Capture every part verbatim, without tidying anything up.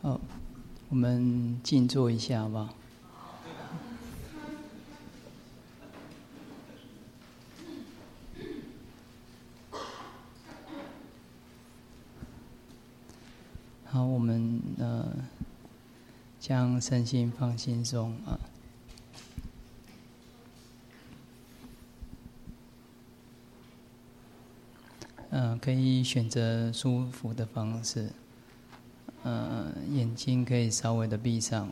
好，我们静坐一下好不好？好，我们呃将身心放轻松啊。嗯、呃，可以选择舒服的方式。呃，眼睛可以稍微的闭上，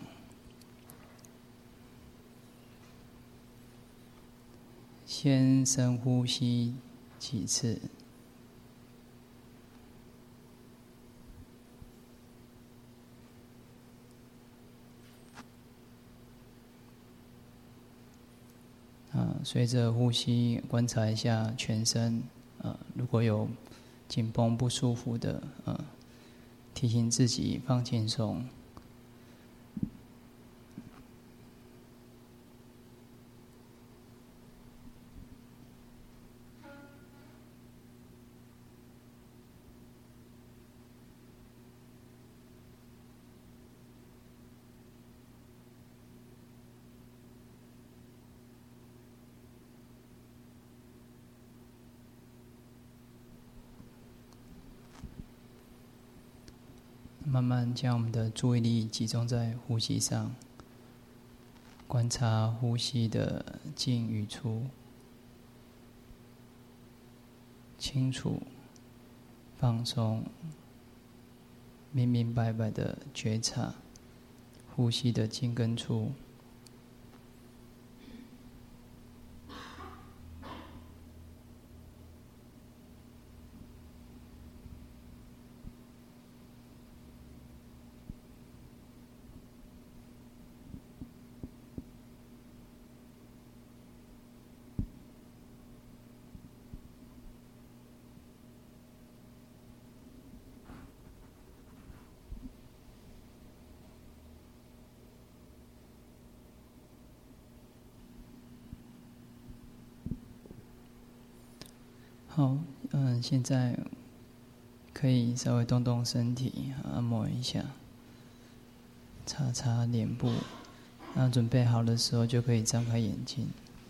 先深呼吸几次，啊，随着呼吸观察一下全身，啊，如果有紧绷不舒服的，啊，提醒自己放轻松。慢慢将我们的注意力集中在呼吸上，观察呼吸的进与出，清楚、放松、明明白白的觉察呼吸的进跟出。好，嗯，现在可以稍微动动身体，按摩一下，擦擦脸部。那准备好的时候，就可以张开眼睛。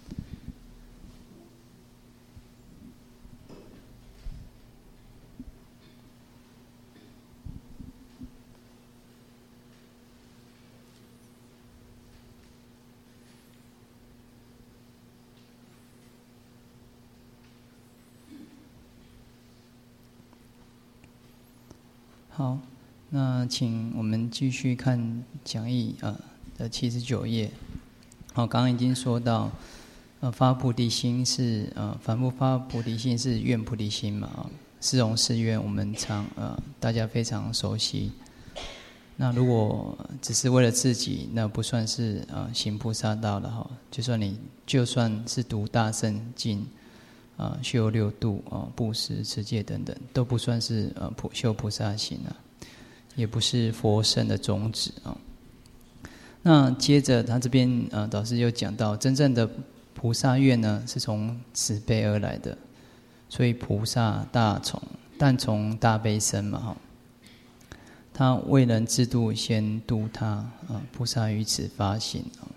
好，那请我们继续看讲义啊的七十九页。好，刚刚已经说到，呃，发菩提心是呃，反复发菩提心是愿菩提心嘛啊，四弘誓愿我们常呃大家非常熟悉。那如果只是为了自己，那不算是呃行菩萨道了哈。就算你就算是读大乘经。啊，修六度啊，布施、持戒等等，都不算是呃普修菩萨行啊，也不是佛圣的宗旨啊。那接着他这边呃导师又讲到，真正的菩萨愿呢，是从慈悲而来的，所以菩萨大从，但从大悲生嘛哈。他为人自度，先度他啊，菩萨于此发心啊。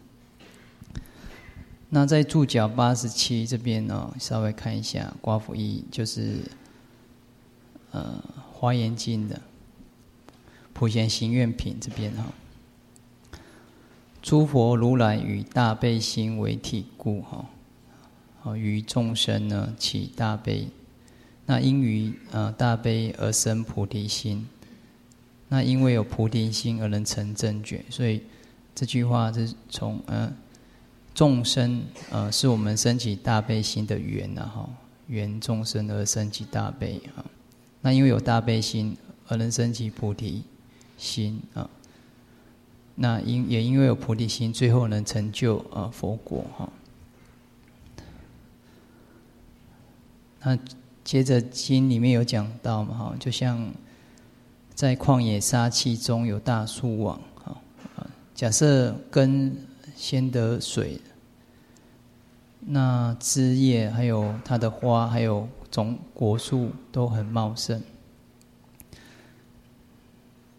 那在注脚八十七这边呢、哦，稍微看一下寡妇一，就是呃《华严经》的普贤行愿品这边哈、哦，诸佛如来以大悲心为体故哈，好于众生呢起大悲，那因于呃大悲而生菩提心，那因为有菩提心而能成正觉，所以这句话是从呃。众生呃是我们升起大悲心的缘呐哈，缘众生而升起大悲啊。那因为有大悲心而能升起菩提心啊。那因也因为有菩提心，最后能成就呃佛果哈。那接着经里面有讲到嘛哈，就像在旷野沙磧中有大树网哈，假设根先得水。那枝叶还有它的花，还有种果树都很茂盛。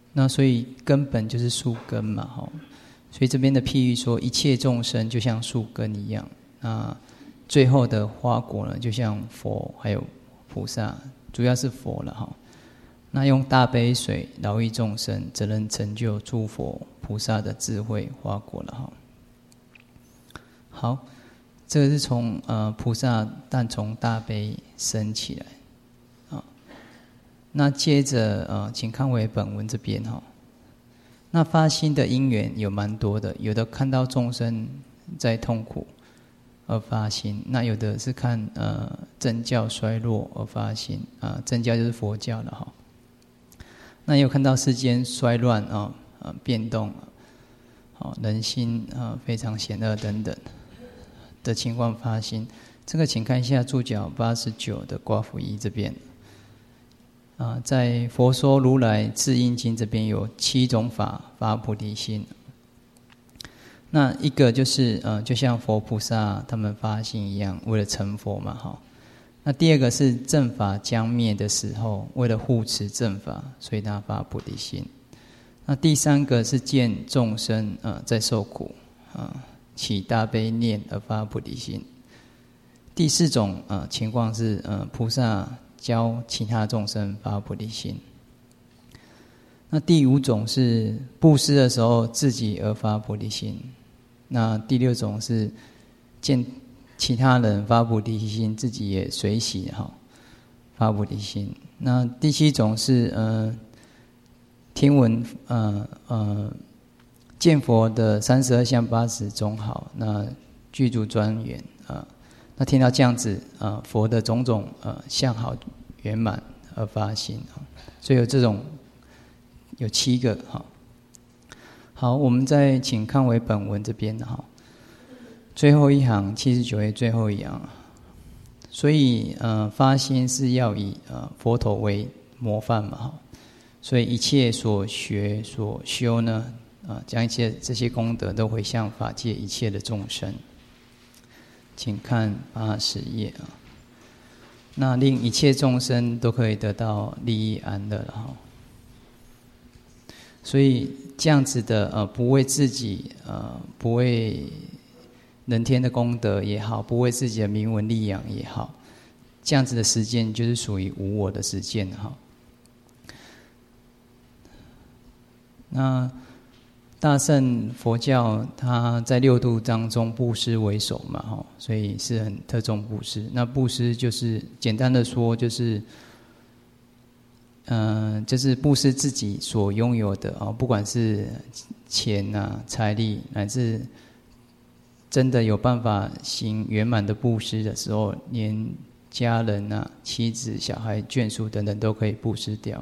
那所以根本就是树根嘛，哈。所以这边的譬喻说，一切众生就像树根一样，那最后的花果呢，就像佛还有菩萨，主要是佛了哈。那用大悲水饶益众生，则能成就诸佛菩萨的智慧花果了哈。好，这个是从呃菩萨但从大悲生起来啊。那接着呃，请看回本文这边哈。那发心的因缘有蛮多的，有的看到众生在痛苦而发心，那有的是看呃正教衰落而发心啊、呃，正教就是佛教了哈。那也有看到世间衰乱啊、呃、变动，好、人心啊、呃、非常险恶等等的情况发心。这个请看一下注脚八十九的卦符一这边。啊，在《佛说如来智印经》这边有七种法发菩提心。那一个就是呃，就像佛菩萨他们发心一样，为了成佛嘛，哈。那第二个是正法将灭的时候，为了护持正法，所以他发菩提心。那第三个是见众生呃在受苦啊、呃，起大悲念而发菩提心。第四种呃情况是呃菩萨教其他众生发菩提心。那第五种是布施的时候自己而发菩提心。那第六种是见其他人发菩提心，自己也随喜哈发菩提心。那第七种是呃听闻呃呃见佛的三十二相八十种好，那具足庄严啊。那听到这样子啊，佛的种种呃相好圆满而发心，所以有这种有七个哈。好，我们再请看回本文这边哈，最后一行七十九页最后一行，所以呃发心是要以呃佛陀为模范嘛哈，所以一切所学所修呢啊，将一切这些功德都回向法界一切的众生。请看八十页啊，那令一切众生都可以得到利益安乐了哈。所以这样子的呃，不为自己呃，不为人天的功德也好，不为自己的名闻利养也好，这样子的实践就是属于无我的实践哈。那大乘佛教，它在六度当中布施为首嘛，哈，所以是很特重布施。那布施就是简单的说，就是，嗯、呃，就是布施自己所拥有的啊，不管是钱啊、财力，乃至真的有办法行圆满的布施的时候，连家人啊、妻子、小孩、眷属等等都可以布施掉。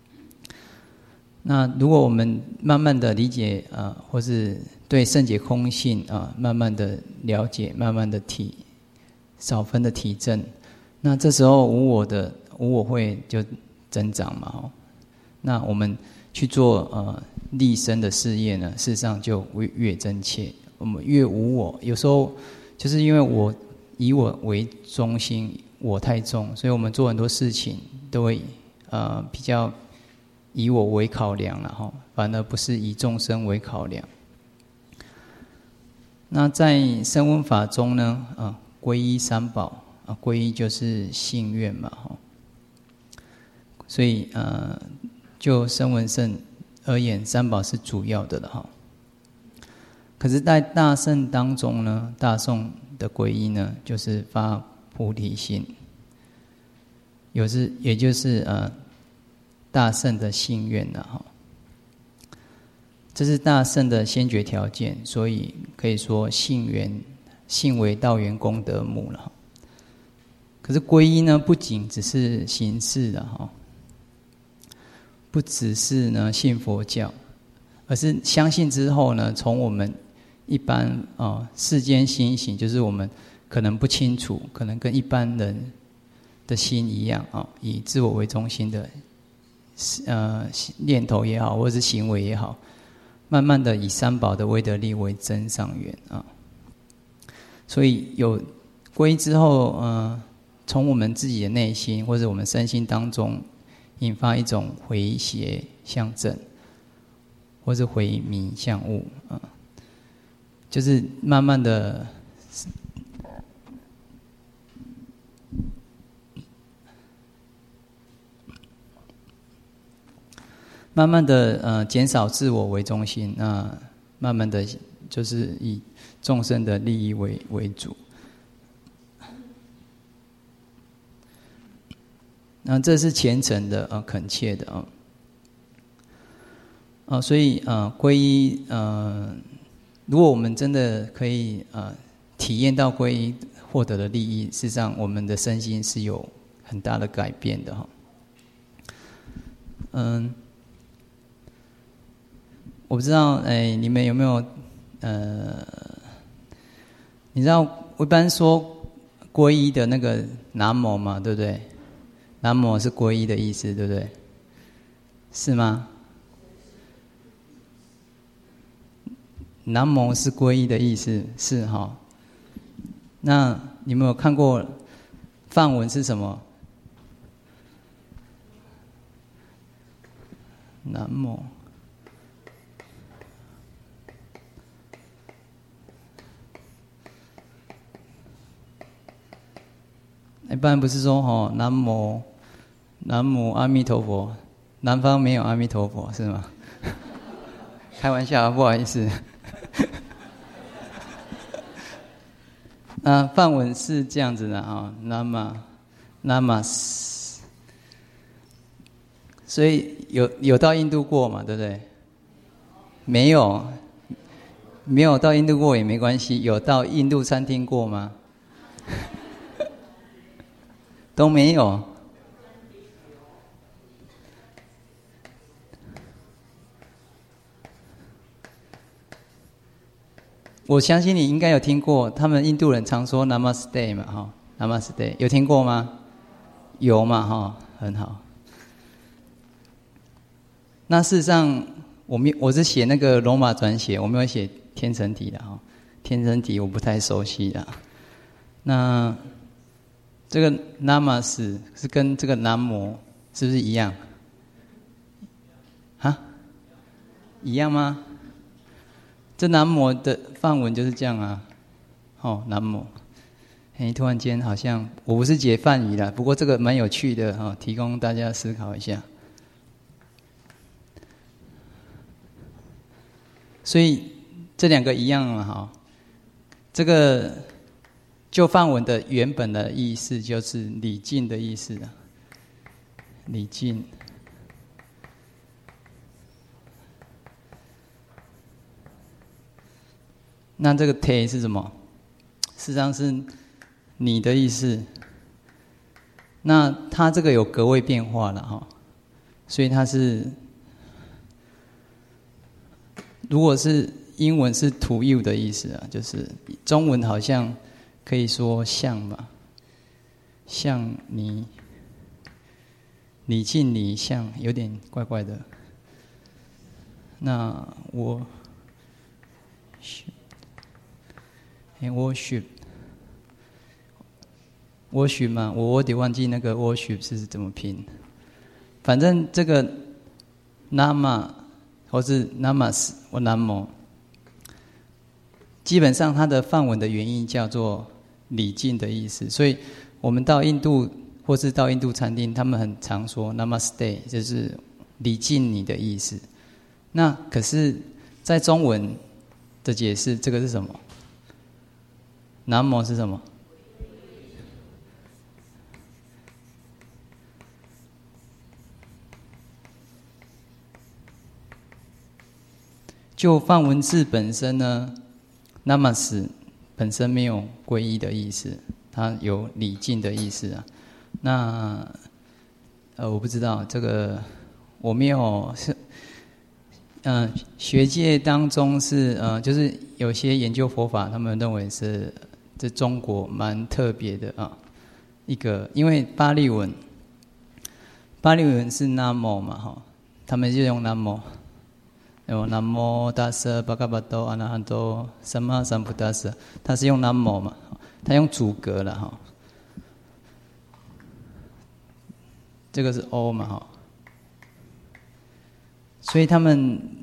那如果我们慢慢的理解啊、呃，或是对圣解空性啊、呃，慢慢的了解，慢慢的体少分的体证，那这时候无我的无我会就增长嘛，哦，那我们去做呃立身的事业呢，事实上就越越真切，我们越无我。有时候就是因为我以我为中心，我太重，所以我们做很多事情都会呃比较以我为考量了哈，反而不是以众生为考量。那在声闻法中呢，啊，皈依三宝啊，皈依就是信愿嘛哈。所以呃，就声闻乘而言，三宝是主要的了哈。可是，在大乘当中呢，大乘的皈依呢，就是发菩提心，有是也就是呃。大乘的信愿呐，哈，这是大乘的先决条件，所以可以说信缘，信为道源功德母了。可是皈依呢，不仅只是形式的哈，不只是呢信佛教，而是相信之后呢，从我们一般啊、哦、世间心行，就是我们可能不清楚，可能跟一般人的心一样啊、哦，以自我为中心的。呃，念头也好，或者是行为也好，慢慢的以三宝的威德力为增上缘啊。所以有皈依之后，呃，从我们自己的内心或者我们身心当中，引发一种回邪向正， 或是回迷向悟啊，就是慢慢的，慢慢的呃减少自我为中心，那慢慢的就是以众生的利益为为主。那这是虔诚的呃恳切的啊。啊，所以呃，皈依呃，如果我们真的可以呃体验到皈依获得的利益，事实上我们的身心是有很大的改变的哈。嗯，我不知道哎，你们有没有呃，你知道一般说皈依的那个南无嘛，对不对？南无是皈依的意思，对不对？是吗？南无是皈依的意思，是哈。那你们有看过梵文是什么？南无。一般不是说哈南无南无阿弥陀佛，南方没有阿弥陀佛是吗？开玩笑，不好意思。那梵文是这样子的啊 ，nama namas， 所以有有到印度过嘛，对不对？没有，没有到印度过也没关系。有到印度餐厅过吗？都没有。我相信你应该有听过，他们印度人常说 Namaste 嘛，哈 ，Namaste 有听过吗？有嘛，哈，很好。那事实上，我没我是写那个罗马转写，我没有写天成体的哈，天成体我不太熟悉的。那这个 Namas 是跟这个南无是不是一样？啊？一样吗？这南无的梵文就是这样啊，哦，南无。哎，突然间好像我不是解梵语啦，不过这个蛮有趣的哈、哦，提供大家思考一下。所以这两个一样嘛哈，这个就梵文的原本的意思就是礼敬的意思啊，礼敬。那这个 te 是什么？事实上是你的意思。那它这个有格位变化了哈，所以它是，如果是英文是 to you 的意思啊，就是中文好像可以说向吧，向你，礼敬你向，有点怪怪的。那我。worship worship 嘛，我我得忘记那个 worship 是怎么拼。反正这个 nama 或是 namas 或 namo， 基本上它的梵文的原意叫做礼敬的意思。所以我们到印度或是到印度餐厅，他们很常说 namaste， 就是礼敬你的意思。那可是，在中文的解释，这个是什么？南无是什么？就梵文字本身呢 ，namas 本身没有皈依的意思，它有礼敬的意思啊。那呃，我不知道这个，我没有是。嗯、呃，学界当中是呃，就是有些研究佛法，他们认为是这中国蛮特别的啊，一个，因为巴利文，巴利文是南无嘛哈，他们就用南无，用南无大舍巴嘎巴多阿那含多萨玛三菩达舍，他是用南无嘛，他用主格了哈，这个是 O 嘛哈。所以他们，他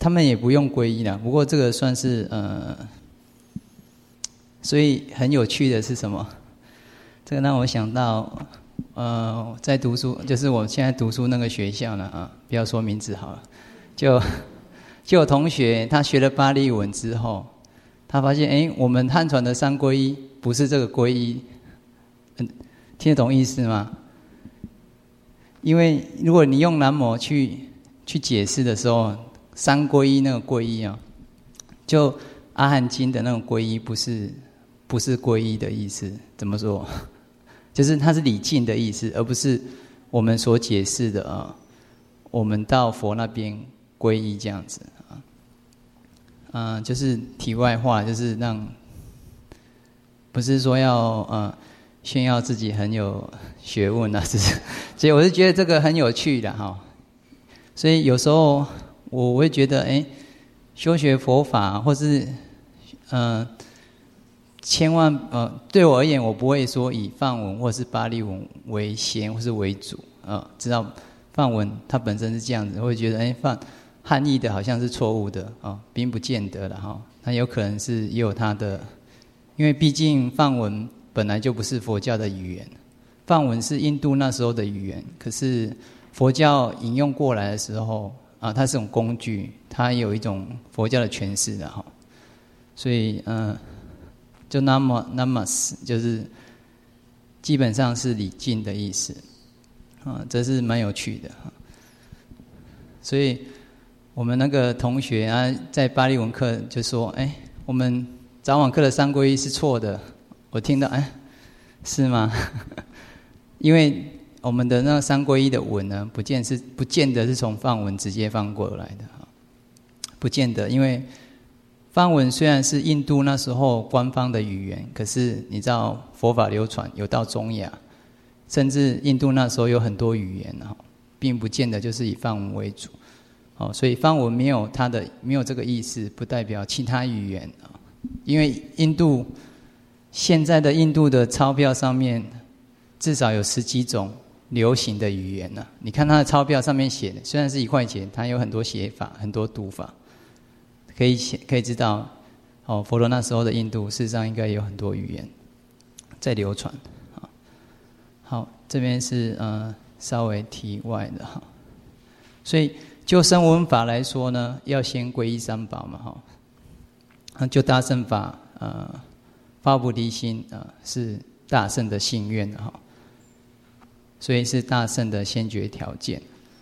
他们也不用皈依啦。不过这个算是呃，所以很有趣的是什么？这个让我想到，呃，在读书，就是我现在读书那个学校呢啊，不要说名字好了，就就有同学他学了巴利文之后，他发现哎，我们汉传的三皈依不是这个皈依，嗯，听得懂意思吗？因为如果你用南摩去去解释的时候，三皈依那个皈依啊，就阿含经的那种皈依不是不是皈依的意思，怎么说？就是它是礼敬的意思，而不是我们所解释的啊，我们到佛那边皈依这样子啊。嗯、呃，就是题外话，就是让不是说要呃炫耀自己很有学问啊，只是所以我是觉得这个很有趣的哈。所以有时候我会觉得，哎，修学佛法或是呃。千万呃，对我而言，我不会说以梵文或是巴利文为先或是为主啊、呃。知道梵文它本身是这样子，会觉得哎，梵汉译的好像是错误的啊、呃，并不见得了哈。它有可能是也有它的，因为毕竟梵文本来就不是佛教的语言，梵文是印度那时候的语言，可是佛教引用过来的时候啊、呃，它是种工具，它有一种佛教的诠释的哈。所以嗯。呃就那么那么就是基本上是礼敬的意思啊，这是蛮有趣的。所以我们那个同学啊，在巴利文课就说：“哎，我们早晚课的三皈依是错的。”我听到，哎，是吗？因为我们的那三皈依的文呢，不见是不见得是从梵文直接翻过来的，不见得，因为。梵文虽然是印度那时候官方的语言，可是你知道佛法流传有到中亚，甚至印度那时候有很多语言，并不见得就是以梵文为主。所以梵文没有它的没有这个意思，不代表其他语言。因为印度现在的印度的钞票上面至少有十几种流行的语言呢。你看它的钞票上面写的，虽然是一块钱，它有很多写法，很多读法。可以可以知道，哦，佛陀那时候的印度，事实上应该有很多语言在流传。好，好，这边是呃稍微题外的哈。所以就声闻法来说呢，要先皈依三宝嘛哈。就大乘法，呃，发菩提心啊、呃，是大乘的信愿哈，所以是大乘的先决条件。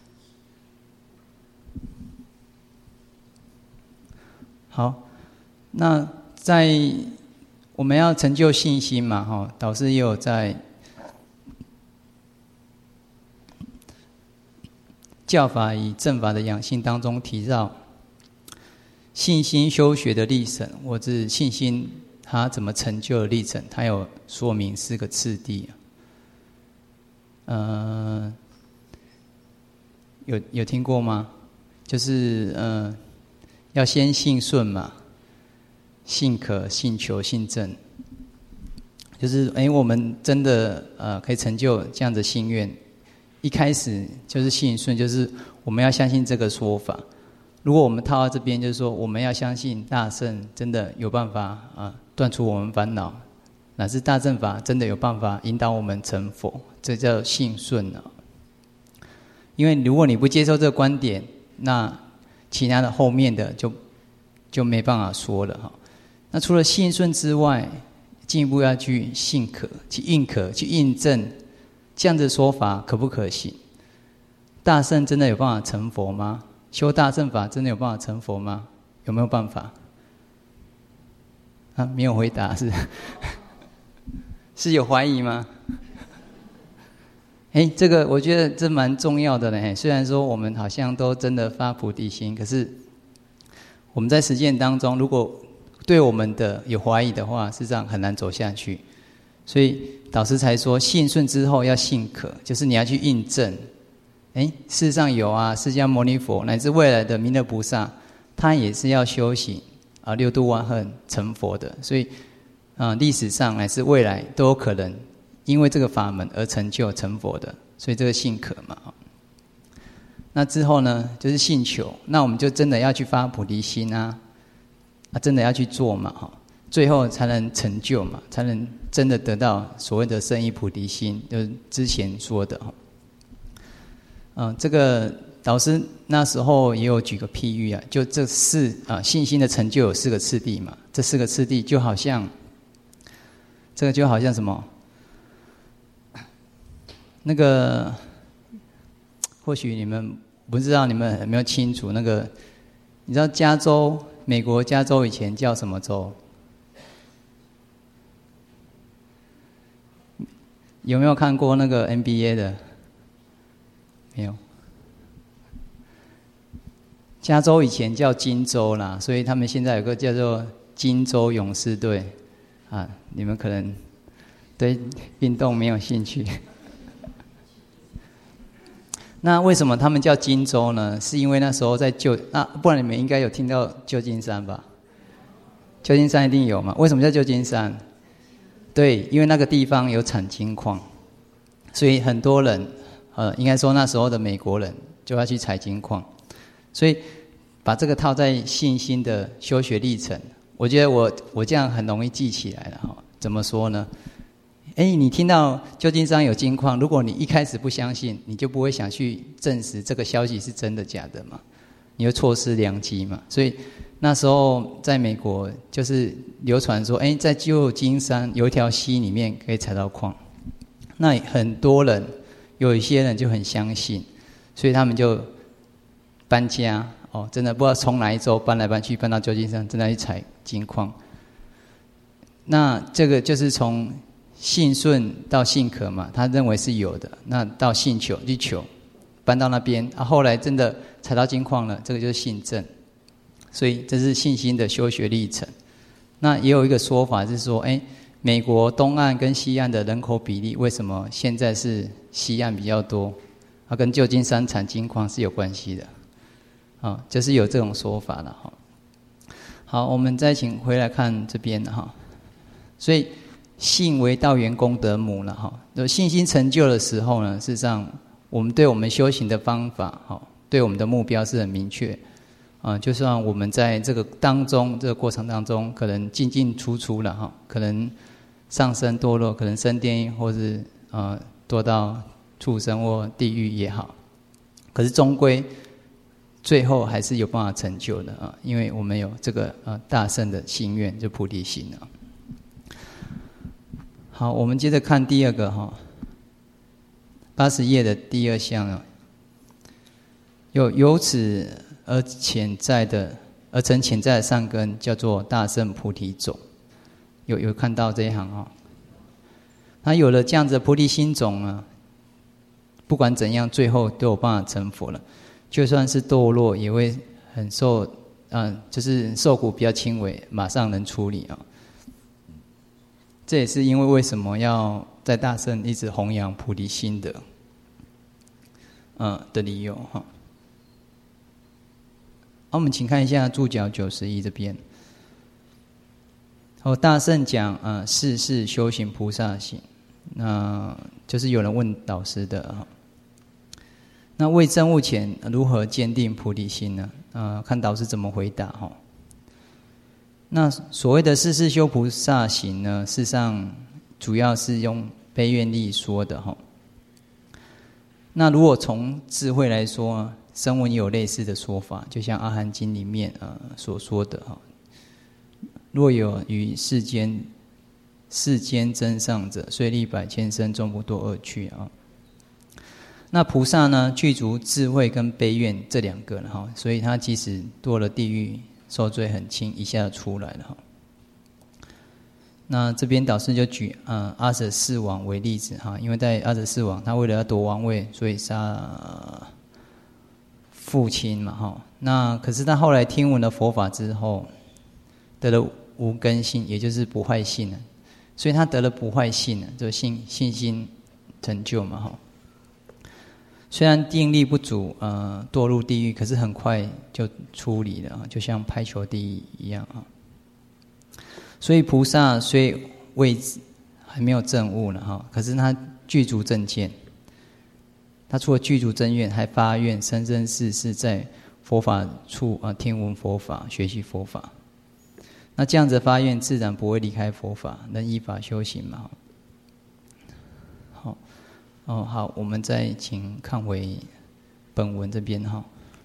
好，那在我们要成就信心嘛，哈，导师也有在教法与正法的养性当中提到信心修学的历程，或是信心它怎么成就的历程，它有说明四个次第。呃，有有听过吗？就是呃。要先信顺嘛，信可、信求、信正，就是哎，我们真的呃可以成就这样的心愿。一开始就是信顺，就是我们要相信这个说法。如果我们套到这边，就是说我们要相信大乘真的有办法啊断除我们烦恼，乃至大乘法真的有办法引导我们成佛，这叫信顺啊。因为如果你不接受这个观点，那其他的后面的就就没办法说了哈。那除了信顺之外，进一步要去信可、去印可、去印证，这样的说法可不可行？大乘真的有办法成佛吗？修大乘法真的有办法成佛吗？有没有办法？啊，没有回答是？是有怀疑吗？哎，这个我觉得这蛮重要的呢。虽然说我们好像都真的发菩提心，可是我们在实践当中，如果对我们的有怀疑的话，事实上很难走下去。所以导师才说，信顺之后要信可，就是你要去印证。哎，事实上有啊，释迦牟尼佛乃至未来的弥勒菩萨，他也是要修行啊六度万恨成佛的。所以啊、呃，历史上乃至未来都有可能因为这个法门而成就成佛的，所以这个信可嘛。 那之后呢，就是信求，那我们就真的要去发菩提心啊，啊，真的要去做嘛，哈，最后才能成就嘛，才能真的得到所谓的圣意菩提心，就是之前说的哈。嗯，这个导师那时候也有举个譬喻啊，就这四啊信心的成就有四个次第嘛，这四个次第就好像，这个就好像什么？那个或许你们不知道，你们有没有清楚那个？你知道加州，美国加州以前叫什么州？有没有看过那个 N B A 的？没有。加州以前叫金州啦，所以他们现在有个叫做金州勇士队啊。你们可能对运动没有兴趣。那为什么他们叫金州呢？是因为那时候在旧啊，不然你们应该有听到旧金山吧？旧金山一定有嘛？为什么叫旧金山？对，因为那个地方有产金矿，所以很多人，呃，应该说那时候的美国人就要去采金矿，所以把这个套在信心的修学历程，我觉得我我这样很容易记起来了哈。怎么说呢？哎，你听到旧金山有金矿，如果你一开始不相信，你就不会想去证实这个消息是真的假的嘛，你会错失良机嘛。所以那时候在美国就是流传说，哎，在旧金山有一条溪里面可以采到矿，那很多人有一些人就很相信，所以他们就搬家哦，真的不知道从哪一州搬来搬去，搬到旧金山，真的去采金矿。那这个就是从信顺到信可嘛，他认为是有的，那到信求去求，搬到那边啊，后来真的采到金矿了，这个就是信证，所以这是信心的修学历程。那也有一个说法是说，哎，美国东岸跟西岸的人口比例为什么现在是西岸比较多？啊，跟旧金山产金矿是有关系的，啊，就是有这种说法了哈。好，我们再请回来看这边哈，所以。信为道源功德母了哈，有信心成就的时候呢，事实上我们对我们修行的方法哈，对我们的目标是很明确啊。就算我们在这个当中这个过程当中，可能进进出出了哈，可能上升堕落，可能升天，或是呃堕到畜生或地狱也好，可是终归最后还是有办法成就的啊，因为我们有这个呃大圣的心愿，就菩提心啊。好，我们接着看第二个哈，八十页的第二项啊，有由此而潜在的而成潜在的善根，叫做大圣菩提种。有有看到这一行啊？那有了这样子的菩提心种呢，不管怎样，最后都有办法成佛了。就算是堕落，也会很受，嗯、呃，就是受苦比较轻微，马上能处理啊。这也是因为为什么要在大圣一直弘扬菩提心的，嗯的理由哈。好，我们请看一下注脚九十一这边。哦，大圣讲啊，世世修行菩萨行，那就是有人问导师的哈。那未证悟前如何坚定菩提心呢？啊，看导师怎么回答哈。那所谓的世世修菩萨行呢，事实上主要是用悲愿力说的哈。那如果从智慧来说，声闻也有类似的说法，就像《阿含经》里面呃所说的哈。若有于世间世间真上者，虽历百千生，终不堕恶趣啊。那菩萨呢，具足智慧跟悲愿这两个了哈，所以他即使堕了地狱，受罪很轻，一下就出来了哈。那这边导师就举呃阿舍四王为例子哈，因为在阿舍四王，他为了要夺王位，所以杀、呃、父亲嘛哈。那可是他后来听闻了佛法之后，得了无根性，也就是不坏性了，所以他得了不坏性了，就信信心成就嘛哈。虽然定力不足，呃，堕入地狱，可是很快就出离了，就像排球地狱一样啊。所以菩萨虽未还没有证悟呢哈，可是他具足正见， 他除了具足真愿，还发愿生生世世在佛法处啊听闻佛法，学习佛法。那这样子发愿，自然不会离开佛法，能依法修行嘛。好，哦好，我们再请看回本文这边哈。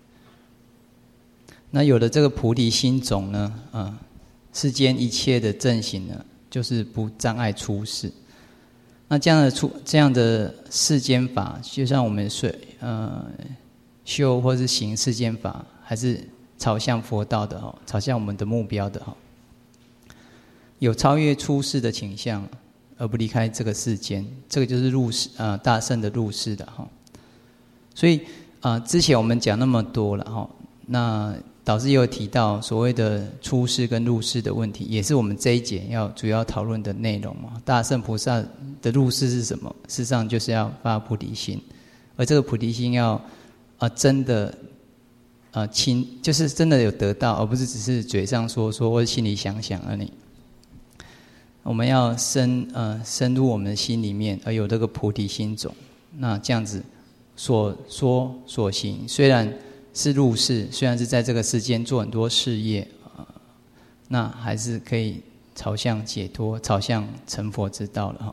那有了这个菩提心种呢，啊，世间一切的正行呢，就是不障碍出世。那这样的出这样的世间法，就像我们说呃修或是行世间法，还是朝向佛道的哈，朝向我们的目标的哈，有超越出世的倾向，而不离开这个世间，这个就是入世啊、呃、大圣的入世的哈。所以啊、呃，之前我们讲那么多了哈，那导师也有提到所谓的出世跟入世的问题，也是我们这一节要主要讨论的内容嘛。大圣菩萨的入世是什么？事实上就是要发菩提心，而这个菩提心要啊、呃、真的啊亲，就是真的有得到，而不是只是嘴上说说或者心里想想而已。我们要深呃深入我们的心里面，而有这个菩提心种。那这样子所说所行，虽然是入世，虽然是在这个世间做很多事业，呃，那还是可以朝向解脱，朝向成佛之道了哈。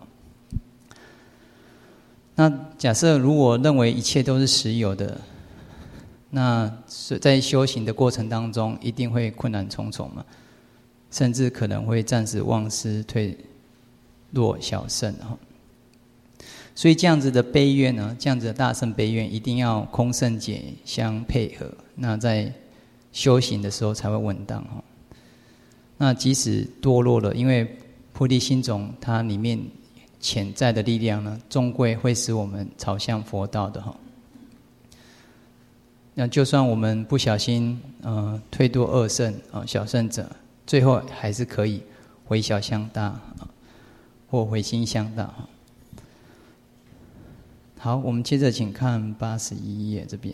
那假设如果认为一切都是实有的，那在修行的过程当中，一定会困难重重嘛，甚至可能会暂时忘失，退落小圣哈。所以这样子的悲愿呢，这样子的大圣悲愿，一定要空圣解相配合，那在修行的时候才会稳当哈。那即使堕落了，因为菩提心种它里面潜在的力量呢，终归会使我们朝向佛道的哈。那就算我们不小心呃退堕二圣啊、呃、小圣者，最后还是可以回小向大、呃、或回心向大哈。好，我们接着请看八十一页这边。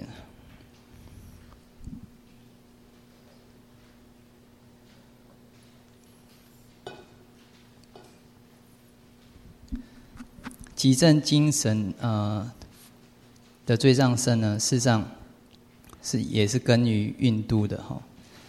极正精神呃的最上圣呢，事实上是也是根于运度的哈，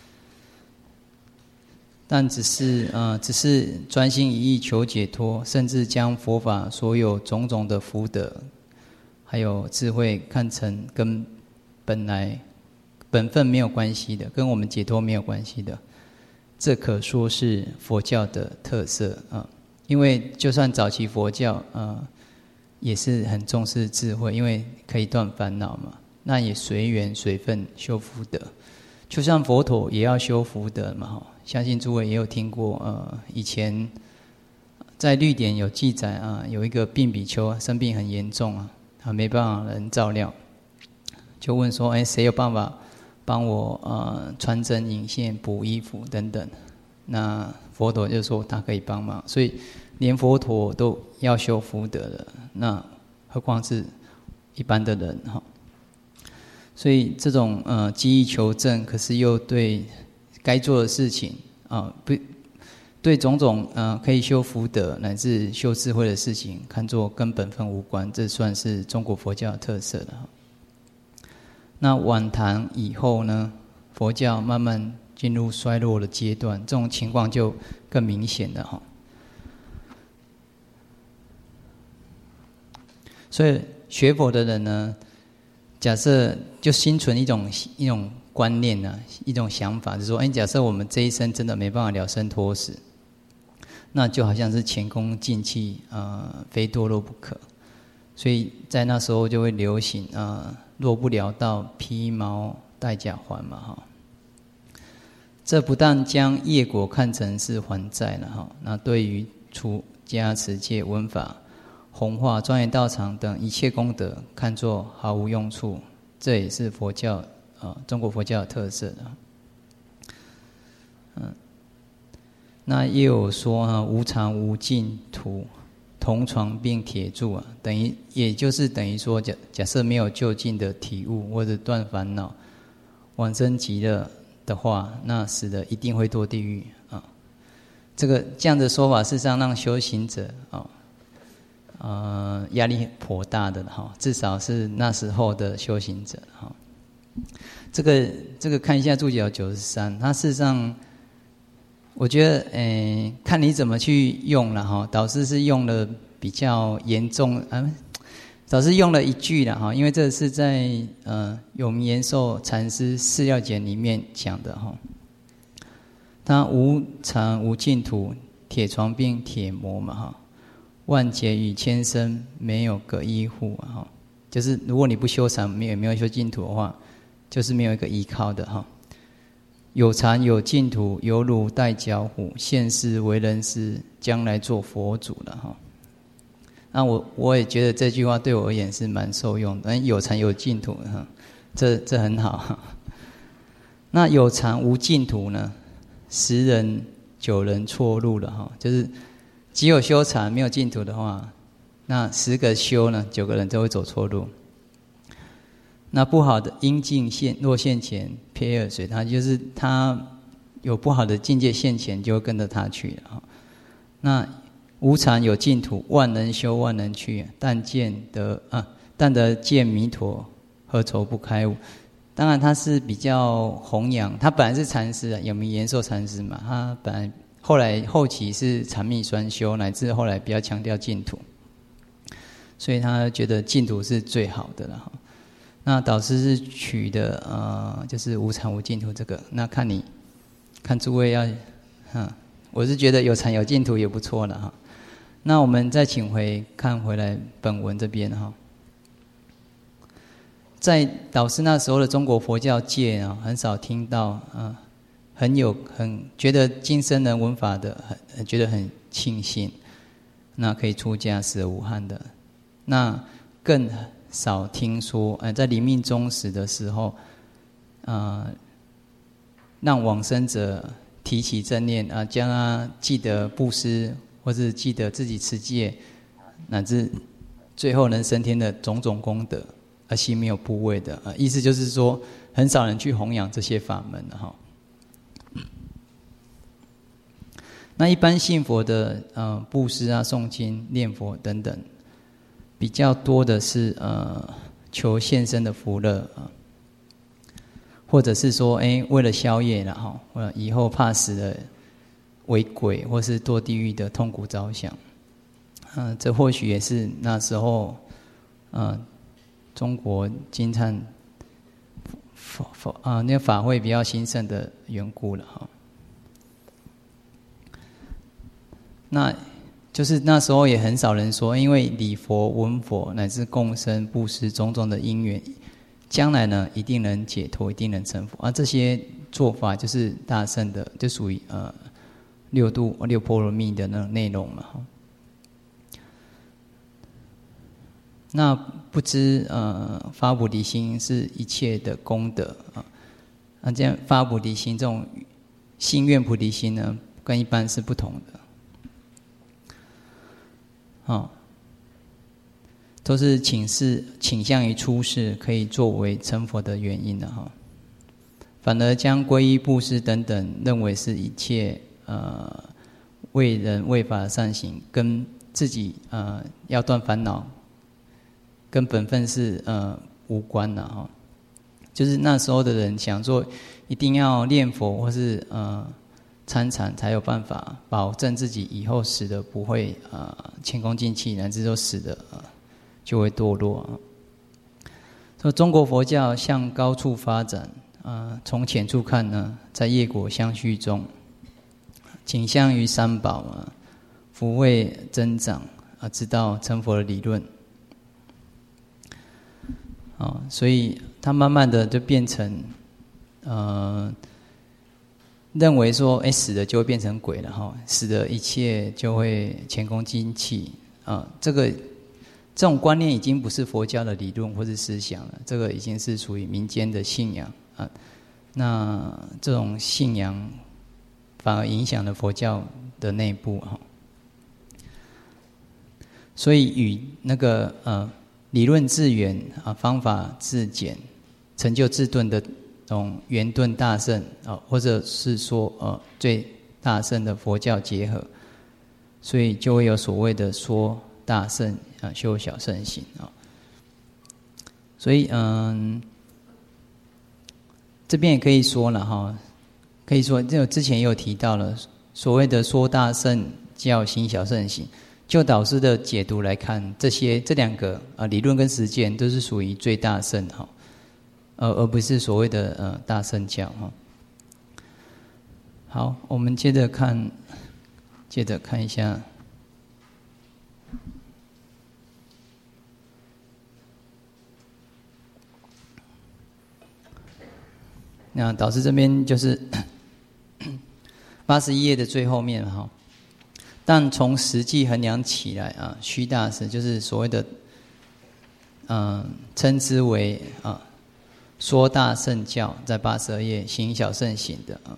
但只是呃只是专心一意求解脱，甚至将佛法所有种种的福德还有智慧看成跟本来本分没有关系的，跟我们解脱没有关系的，这可说是佛教的特色啊。因为就算早期佛教啊，也是很重视智慧，因为可以断烦恼嘛。那也随缘随分修福德，就像佛陀也要修福德嘛。相信诸位也有听过，呃，以前在律典有记载啊，有一个病比丘生病很严重啊。啊，没办法人照料，就问说：“哎，谁有办法帮我呃穿针引线、补衣服等等？”那佛陀就说他可以帮忙，所以连佛陀都要修福德的，那何况是一般的人哈？所以这种呃积意求证，可是又对该做的事情啊、呃、不。对种种呃可以修福德乃至修智慧的事情，看作跟本分无关，这算是中国佛教的特色的。那晚唐以后呢，佛教慢慢进入衰落的阶段，这种情况就更明显了哈。所以学佛的人呢，假设就心存一种一种观念呢、啊，一种想法，就是说，哎，假设我们这一生真的没办法了生脱死。那就好像是前功尽弃，呃，非堕落不可，所以在那时候就会流行，呃，若不了道，披毛戴甲还嘛哈。这不但将业果看成是还债了哈，那对于出家持戒、闻法、弘化、庄严道场等一切功德，看作毫无用处，这也是佛教啊、呃，中国佛教的特色的。嗯。那也有说啊，无常无尽土，同床并铁柱啊，等于也就是等于说，假假设没有究竟的体悟或者断烦恼、往生极乐的话，那死的一定会堕地狱啊。这个这样的说法，事实上让修行者啊， 呃压力颇大的哈，至少是那时候的修行者哈。这个这个看一下注脚九十三，它事实上，我觉得诶、呃，看你怎么去用了哈。导师是用了比较严重啊，导师用了一句了哈，因为这是在呃永明延寿禅师释要解里面讲的哈。他无常无净土，铁床并铁磨嘛哈，万劫与千生没有个依护哈。就是如果你不修禅，没有没有修净土的话，就是没有一个依靠的哈。有禅有净土，犹如待脚虎，现世为人师，将来做佛祖了哈。那我我也觉得这句话对我而言是蛮受用的。有禅有净土哈，这这很好。那有禅无净土呢？十人九人错路了哈，就是只有修禅没有净土的话，那十个修呢，九个人都会走错路。那不好的因境现若现前，撇而随他，就是他有不好的境界现前，就会跟着他去了。那无常有净土，万人修万人去，但见得啊，但得见弥陀，何愁不开悟？当然他是比较弘扬，他本来是禅师啊，永明延寿禅师嘛，他本来后来后期是禅密专修，乃至后来比较强调净土，所以他觉得净土是最好的了哈。那导师是取的呃，就是无常无净土这个，那看你看诸位要，嗯，我是觉得有禅有净土也不错了哈。那我们再请回看回来本文这边哈，在导师那时候的中国佛教界啊，很少听到啊、呃，很有很觉得今生人闻法的，很觉得很庆幸，那可以出家死而无憾的，那更少听说，呃，在临命终时的时候，呃，让往生者提起正念啊，将他记得布施，或是记得自己持戒，乃至最后能升天的种种功德，而心没有部位的啊，意思就是说，很少人去弘扬这些法门的哈。那一般信佛的呃布施啊、诵经、念佛等等。比较多的是呃求现生的福乐啊，或者是说哎为了消业了哈，或者以后怕死了为鬼或是堕地狱的痛苦着想，嗯、呃，这或许也是那时候呃中国金灿法法啊那个法会比较兴盛的缘故了哈。那就是那时候也很少人说，因为礼佛、闻佛乃至共生、布施种种的因缘，将来呢一定能解脱，一定能成佛。而、啊、这些做法就是大乘的，就属于呃六度六波罗蜜的那种内容嘛。那不知呃发菩提心是一切的功德啊，那这样发菩提心这种心愿菩提心呢，跟一般是不同的。哦，都是倾世倾向于出世，可以作为成佛的原因的哈。反而将皈依、布施等等认为是一切呃为人为法的善行，跟自己呃要断烦恼，跟本分是呃无关的哈。就是那时候的人想说，一定要念佛或是呃。参禅才有办法保证自己以后死的不会呃前功尽弃，乃至说死的、呃、就会堕落啊。说中国佛教向高处发展，呃，从浅处看呢，在业果相续中，倾向于三宝啊，福慧增长啊，知道成佛的理论。哦，所以他慢慢的就变成呃。认为说，哎，死了就会变成鬼了哈，死了一切就会前功尽弃啊。这个这种观念已经不是佛教的理论或是思想了，这个已经是属于民间的信仰啊。那这种信仰反而影响了佛教的内部哈。所以与那个呃理论自圆啊，方法自简，成就自顿的。这种圆顿大乘啊，或者是说呃最大乘的佛教结合，所以就会有所谓的说大圣啊，修小圣行啊。所以嗯，这边也可以说了哈，可以说这之前也有提到了，所谓的说大圣教行小圣行，就导师的解读来看，这些这两个啊理论跟实践都是属于最大圣哈，而而不是所谓的呃大圣教哈。好，我们接着看，接着看一下。那导师这边就是八十一页的最后面哈，但从实际衡量起来啊，虚大师就是所谓的，嗯，称之为啊说大圣教，在八十二页行小圣行的啊。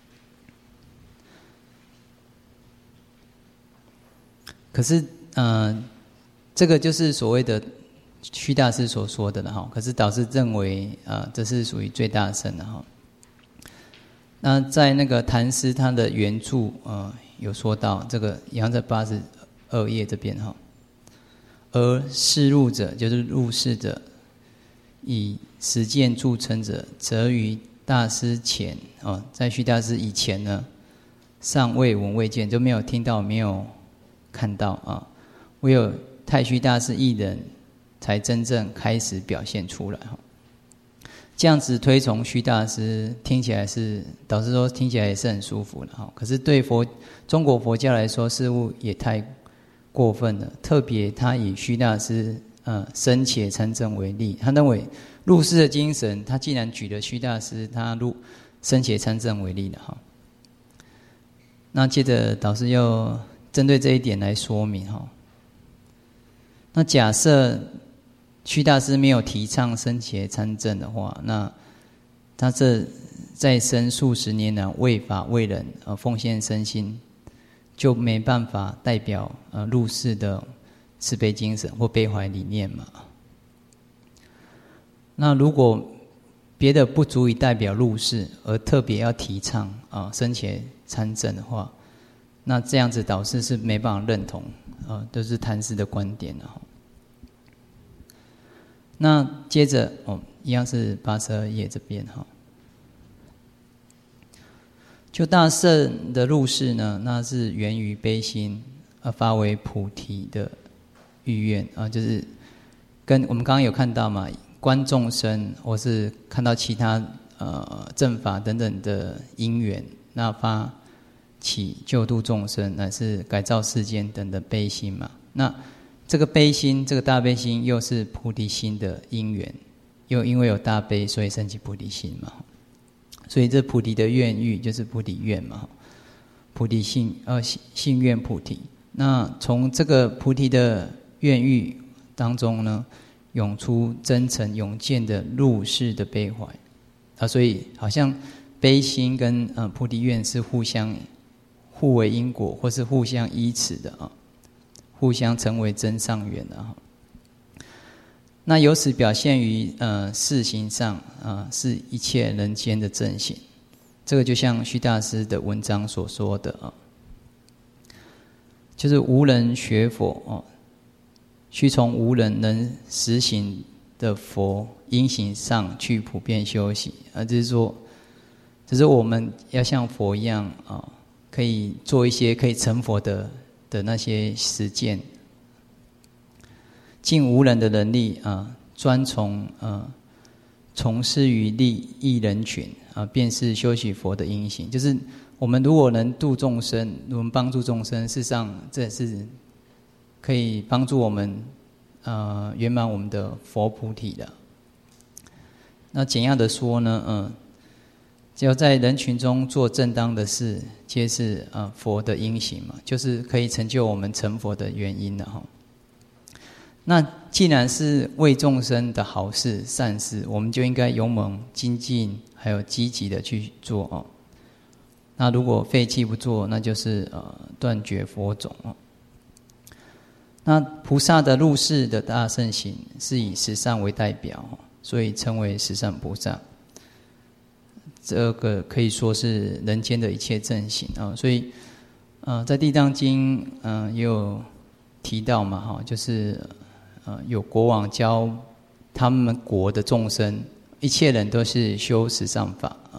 可是，嗯、呃，这个就是所谓的虚大师所说的了哈。可是导师认为，啊、呃，这是属于最大圣的哈。那在那个谭师他的原著，呃，有说到这个，一样在八十二页这边哈。而示入者，就是入世者，以实践著称者，则于大师前哦，在虚大师以前呢，尚未闻未见，就没有听到，没有看到啊，唯有太虚大师一人才真正开始表现出来哈。这样子推崇虚大师，听起来是导师说听起来也是很舒服的哈。可是对佛中国佛教来说，似乎也太过分了。特别他以虚大师呃生且参证为例，他认为入世的精神，他既然举了虚大师他入生且参证为例了哈。那接着导师又针对这一点来说明哈。那假设虚大师没有提倡生且参证的话，那他这在生数十年来为法为人呃奉献身心，就没办法代表呃入世的慈悲精神或悲怀理念嘛。那如果别的不足以代表入世，而特别要提倡啊、呃、生且参证的话，那这样子导师是没办法认同啊、呃，都是谭师的观点了哈。那接着哦，一样是八十二页这边哈。就大圣的入世呢，那是源于悲心而发为菩提的欲愿啊，就是跟我们刚刚有看到嘛，观众生或是看到其他呃正法等等的因缘，那发起救度众生乃是改造世间等的悲心嘛。那这个悲心，这个大悲心又是菩提心的因缘，又因为有大悲，所以升起菩提心嘛。所以这菩提的愿欲就是菩提愿嘛，菩提信呃信愿菩提。那从这个菩提的愿欲当中呢，涌出真诚永见的入世的悲怀啊，所以好像悲心跟呃菩提愿是互相互为因果，或是互相依持的啊。互相成为真上缘的哈，那由此表现于呃事行上啊、呃，是一切人间的正行。这个就像虚大师的文章所说的啊，就是无人学佛哦，须从无人能实行的佛因行上去普遍修习啊，就是说，就是我们要像佛一样啊，可以做一些可以成佛的。的那些实践，尽无人的能力啊，专从呃从事于利益人群啊，便是修习佛的因行。就是我们如果能度众生，我们帮助众生，事实上这是可以帮助我们呃圆满我们的佛菩提的。那简要的说呢，嗯、呃。只要在人群中做正当的事，皆是呃佛的因行嘛，就是可以成就我们成佛的原因了哈。那既然是为众生的好事善事，我们就应该勇猛精进，还有积极的去做哦。那如果废弃不做，那就是呃断绝佛种哦。那菩萨的入世的大圣行是以十善为代表，所以称为十善菩萨。这个可以说是人间的一切正行啊，所以，呃，在《地藏经》嗯、呃、也有提到嘛，哈，就是呃有国王教他们国的众生，一切人都是修十善法啊，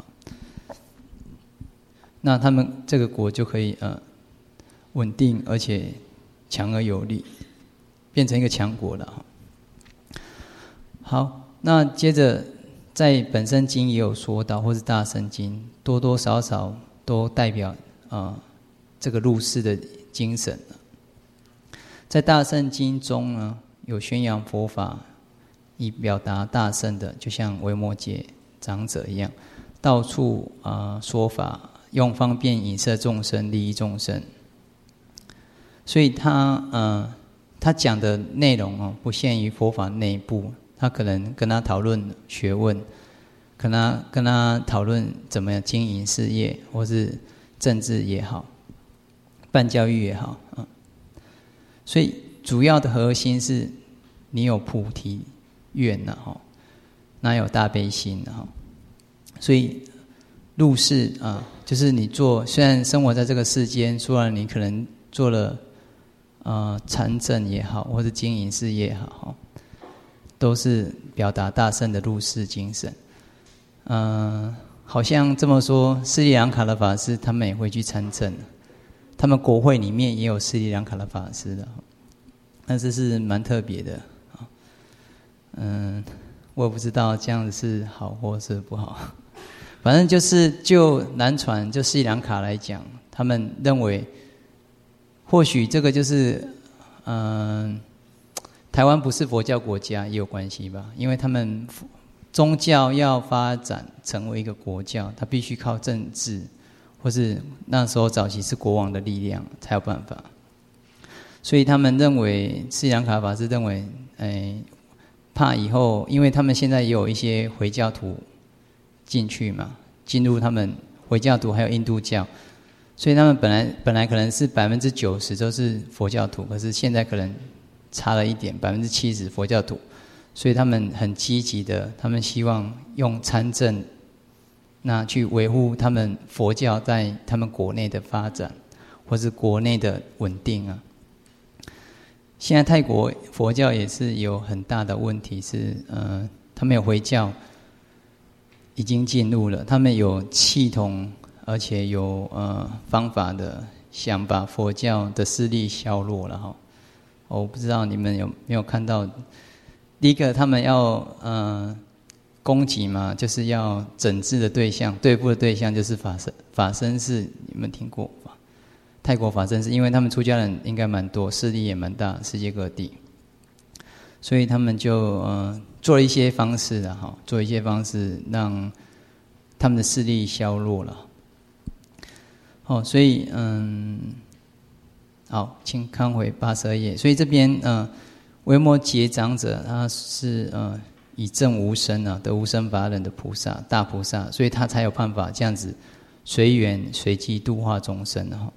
那他们这个国就可以呃稳定而且强而有力，变成一个强国了哈。好，那接着在本身经也有说到，或是大乘经多多少少都代表啊、呃、这个入世的精神。在大乘经中呢，有宣扬佛法以表达大乘的，就像维摩诘长者一样，到处啊、呃、说法，用方便引摄众生，利益众生。所以他呃他讲的内容哦，不限于佛法内部，他可能跟他讨论学问，跟他跟他讨论怎么样经营事业，或是政治也好，办教育也好啊。所以主要的核心是你有菩提愿呐，哈，哪有大悲心呐，哈。所以入世啊，就是你做，虽然生活在这个世间，虽然你可能做了呃参政也好，或是经营事业也好，都是表达大乘的入世精神。嗯、呃，好像这么说，斯里兰卡的法师他们也会去参政。他们国会里面也有斯里兰卡的法师的，但是是蛮特别的啊。嗯，我也不知道这样子是好或是不好。反正就是就南传就斯里兰卡来讲，他们认为或许这个就是嗯，台湾不是佛教国家也有关系吧，因为他们宗教要发展成为一个国教，它必须靠政治。或是那时候早期是国王的力量才有办法，所以他们认为斯里兰卡法师认为，哎，怕以后，因为他们现在也有一些回教徒进去嘛，进入他们回教徒还有印度教，所以他们本来本来可能是百分之九十都是佛教徒，可是现在可能差了一点，百分之七十佛教徒，所以他们很积极的，他们希望用参政。那去维护他们佛教在他们国内的发展，或是国内的稳定啊。现在泰国佛教也是有很大的问题是，呃，他们有回教已经进入了，他们有系统而且有呃方法的想把佛教的势力削弱了哈。我不知道你们有没有看到，第一个他们要呃。攻击嘛，就是要整治的对象，对付的对象就是法身。法身是你们听过吧？泰国法身是因为他们出家人应该蛮多，势力也蛮大，世界各地，所以他们就呃做了一些方式啊，哈，做一些方式让他们的势力削弱了。哦，所以嗯，好，请看回八十二页。所以这边嗯、呃，维摩诘长者他是呃。以证无生啊，得无生法忍的菩萨，大菩萨，所以他才有办法这样子随缘随机度化众生哈。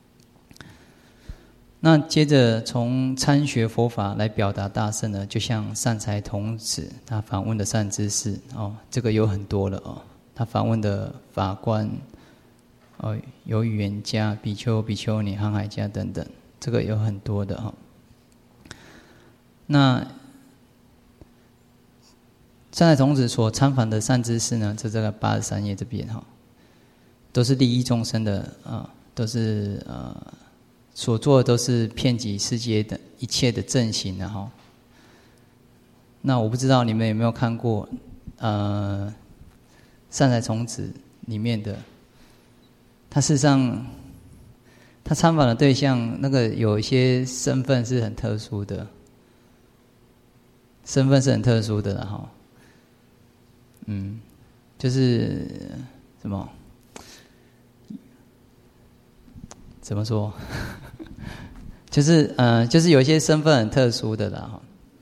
那接着从参学佛法来表达大乘呢，就像善财童子他访问的善知识哦，这个有很多了哦。他访问的法官哦，有语言家、比丘、比丘尼、航海家等等，这个有很多的哈。那善财童子所参访的善知识呢，在这个八十三页这边哈，都是利益众生的啊，都是呃所做的都是遍及世界的一切的正行的哈。那我不知道你们有没有看过呃善财童子里面的，他事实上他参访的对象那个有一些身份是很特殊的，身份是很特殊的哈。嗯，就是什么？怎么说？就是呃，就是有一些身份很特殊的啦哈。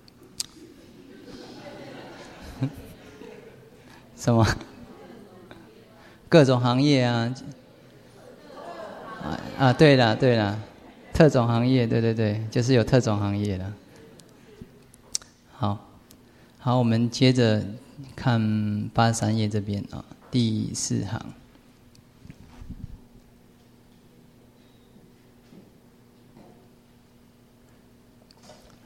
什么？各种行业啊？啊啊，对了对了，特种行业，对对对，就是有特种行业了。好，好，我们接着。看八十三页这边啊，第四行。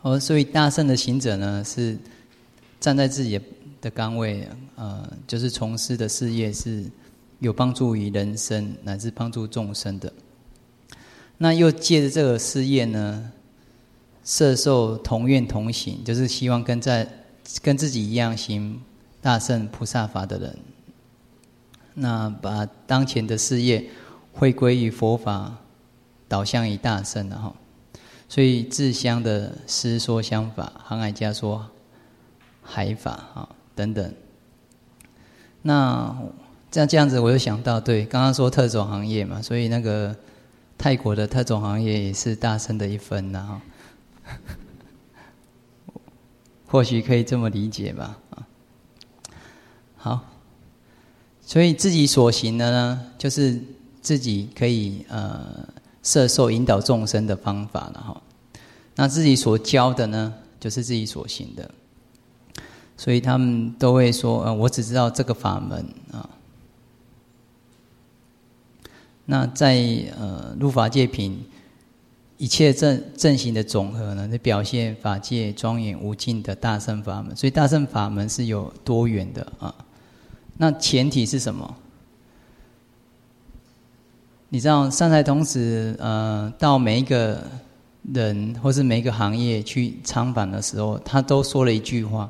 哦，所以大乘的行者呢，是站在自己的岗位，呃，就是从事的事业是有帮助于人生乃至帮助众生的。那又借着这个事业呢，摄受同愿同行，就是希望跟在跟自己一样行大乘菩萨法的人，那把当前的事业回归于佛法，导向于大乘了哈。所以自相的师说相法，航海家说海法啊等等。那这样这样子，我就想到，对，刚刚说特种行业嘛，所以那个泰国的特种行业也是大乘的一分呐哈。或许可以这么理解吧。好，所以自己所行的呢，就是自己可以呃摄受引导众生的方法了哈。那自己所教的呢，就是自己所行的。所以他们都会说，呃，我只知道这个法门啊。那在呃入法界品，一切正正行的总和呢，就表现法界庄严无尽的大乘法门。所以大乘法门是有多元的啊。那前提是什么？你知道善财童子呃到每一个人或是每一个行业去参访的时候，他都说了一句话。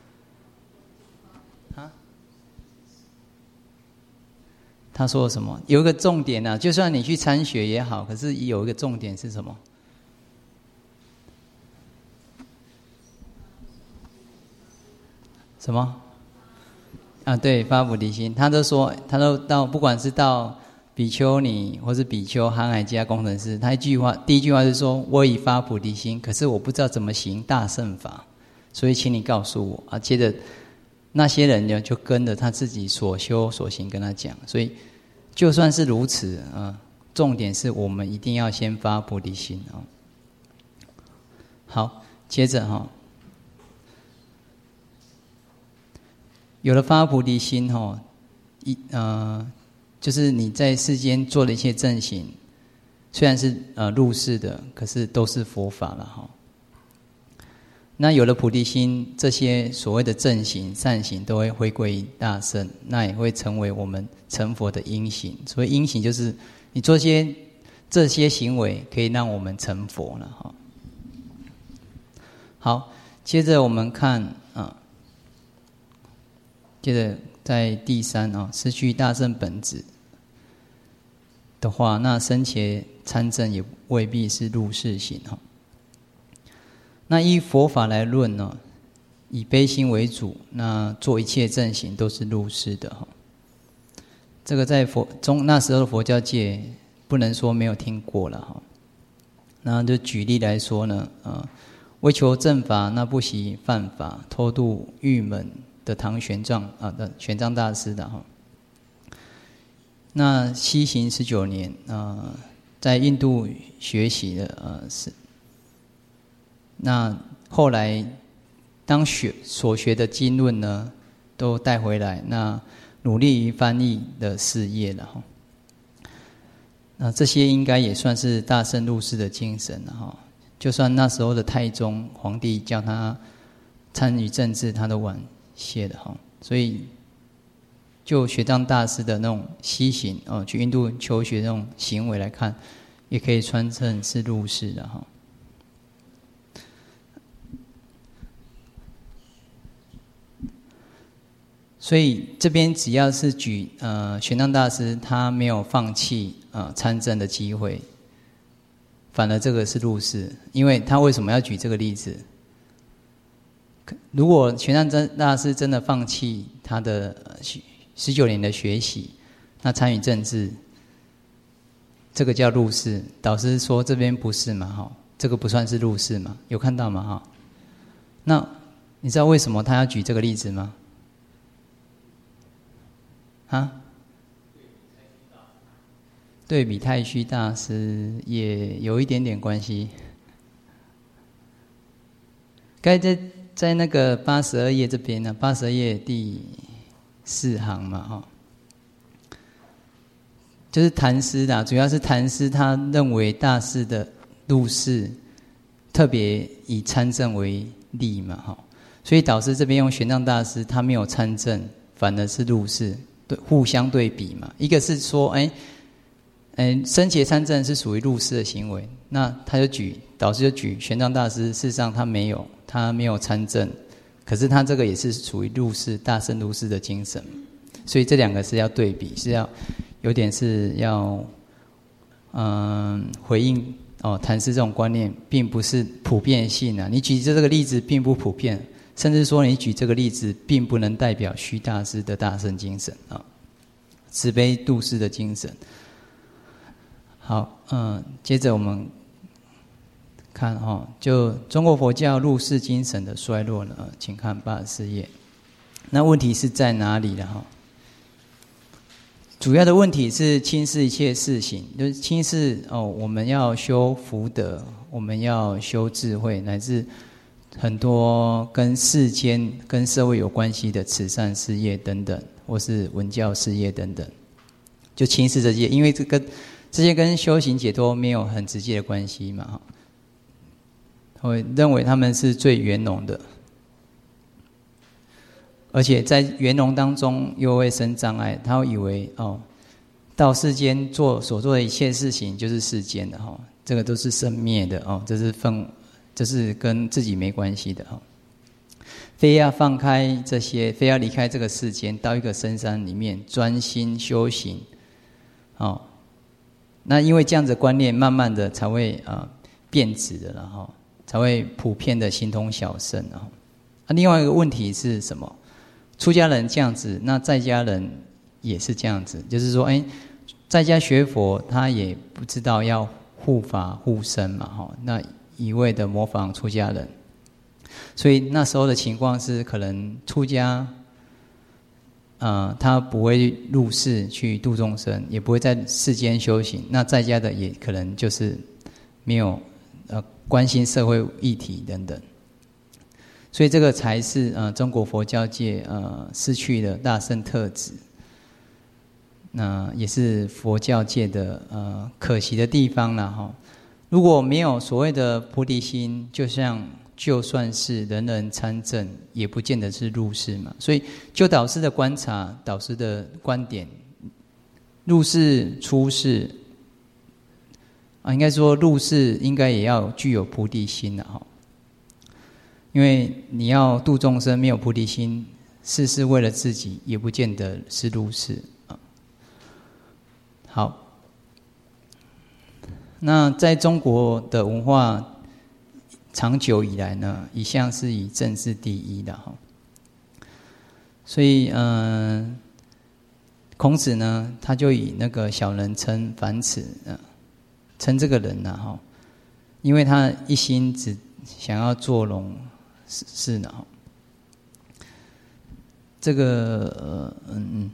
啊？他说了什么？有一个重点啊，就算你去参学也好，可是有一个重点是什么？什么？啊，对，发菩提心。他都说，他都到，不管是到比丘尼或是比丘、航海家、工程师，他一句话，第一句话是说：我已发菩提心，可是我不知道怎么行大乘法，所以请你告诉我啊。接着那些人呢，就跟着他自己所修所行跟他讲。所以就算是如此啊，重点是我们一定要先发菩提心啊。好，接着哈。有了发菩提心哈，一呃，就是你在世间做的一切正行，虽然是呃入世的，可是都是佛法了哈。那有了菩提心，这些所谓的正行、善行都会回归大乘，那也会成为我们成佛的因行。所以因行就是你做些这些行为，可以让我们成佛了哈。好，接着我们看啊。接着在第三啊，失去大乘本质的话，那生前参证也未必是入世行哈。那依佛法来论呢，以悲心为主，那做一切正行都是入世的哈。这个在佛中那时候的佛教界不能说没有听过了哈。那就举例来说呢，啊，为求正法，那不惜犯法，偷渡郁闷的唐玄奘啊的玄奘大师的哈，那西行十九年啊、呃，在印度学习的呃是，那后来当学所学的经论呢，都带回来，那努力于翻译的事业了哈。那这些应该也算是大乘入世的精神了哈。就算那时候的太宗皇帝叫他参与政治，他都晚谢的哈，所以就学藏大师的那种西行哦，去印度求学那种行为来看，也可以穿称是入世的哈。所以这边只要是举呃玄奘大师他没有放弃呃参政的机会，反而这个是入世，因为他为什么要举这个例子？如果玄奘大师真的放弃他的十九年的学习，那参与政治，这个叫入世。导师说这边不是嘛？哈，这个不算是入世嘛？有看到吗？哈，那你知道为什么他要举这个例子吗？啊？对比太虚大师也有一点点关系。该在。在那个八十二页这边呢，八十二页第四行嘛，哈，就是谭师的，主要是谭师他认为大师的入世特别以参证为例嘛，哈，所以导师这边用玄奘大师，他没有参证，反而是入世，对，互相对比嘛。一个是说，哎，哎，僧伽参证是属于入世的行为，那他就举导师就举玄奘大师，事实上他没有，他没有参证，可是他这个也是属于入世大乘入世的精神，所以这两个是要对比，是要有点是要嗯回应。哦，谈师这种观念并不是普遍性啊！你举这个例子并不普遍，甚至说你举这个例子并不能代表虚大师的大乘精神啊，慈悲度世的精神。好，嗯，接着我们看哈、哦，就中国佛教入世精神的衰落呢，请看八十四页。那问题是在哪里了哈？主要的问题是轻视一切事情，就是轻视哦，我们要修福德，我们要修智慧，乃至很多跟世间、跟社会有关系的慈善事业等等，或是文教事业等等，就轻视这些，因为这个这些跟修行解脱没有很直接的关系嘛，哈，会认为他们是最圆融的。而且在圆融当中又会生障碍，他会以为哦，到世间做所做的一切事情就是世间的哈、哦，这个都是生灭的哦，这是分，这是跟自己没关系的哈、哦。非要放开这些，非要离开这个世间，到一个深山里面专心修行，哦，那因为这样子的观念，慢慢的才会啊、呃、变质的了哈、哦，才会普遍的形同小圣啊。啊，另外一个问题是什么？出家人这样子，那在家人也是这样子，就是说，哎，在家学佛，他也不知道要护法护身嘛，哈，那一味的模仿出家人，所以那时候的情况是，可能出家，呃，他不会入世去度众生，也不会在世间修行，那在家的也可能就是没有呃关心社会议题等等。所以这个才是呃中国佛教界呃失去的大乘特质，那、呃、也是佛教界的呃可惜的地方了哈。如果没有所谓的菩提心，就像就算是人人参证，也不见得是入世嘛。所以就导师的观察，导师的观点，入世出世啊，应该说入世应该也要具有菩提心了哈。因为你要度众生，没有菩提心，事事为了自己，也不见得是入世啊。好，那在中国的文化长久以来呢，一向是以正是第一的哈。所以，嗯、呃，孔子呢，他就以那个小人称樊迟啊，称这个人呐、啊、哈，因为他一心只想要做龙。是是呢，这个呃嗯嗯，